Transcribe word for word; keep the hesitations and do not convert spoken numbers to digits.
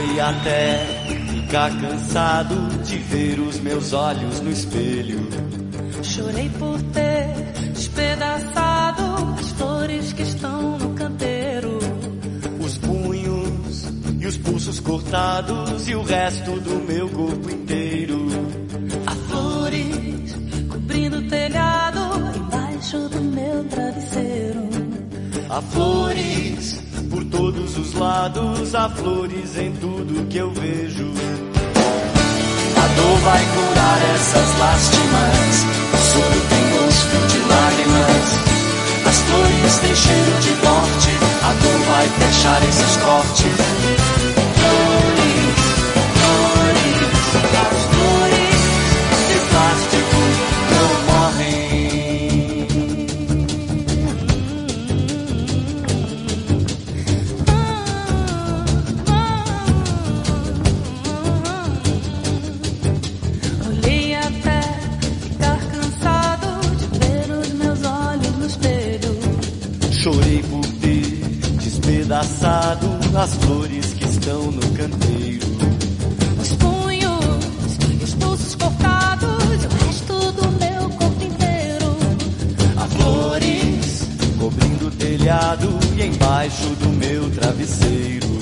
Chorei até ficar cansado de ver os meus olhos no espelho. Chorei por ter despedaçado as flores que estão no canteiro. Os punhos e os pulsos cortados e o resto do meu corpo inteiro. Há flores cobrindo o telhado embaixo do meu travesseiro. Há flores por todos os lados, há flores em tudo que eu vejo. A dor vai curar essas lástimas, o soro tem gosto de lágrimas. As flores têm cheiro de morte, a dor vai fechar esses cortes. Flores, flores, as flores de plástico não morrem. Olhei até ficar cansado de ver os meus olhos no espelho. Chorei por ter despedaçado as flores que estão no canteiro. Os punhos e os pulsos cortados e o resto do meu corpo inteiro. Há flores cobrindo o telhado e embaixo do meu travesseiro.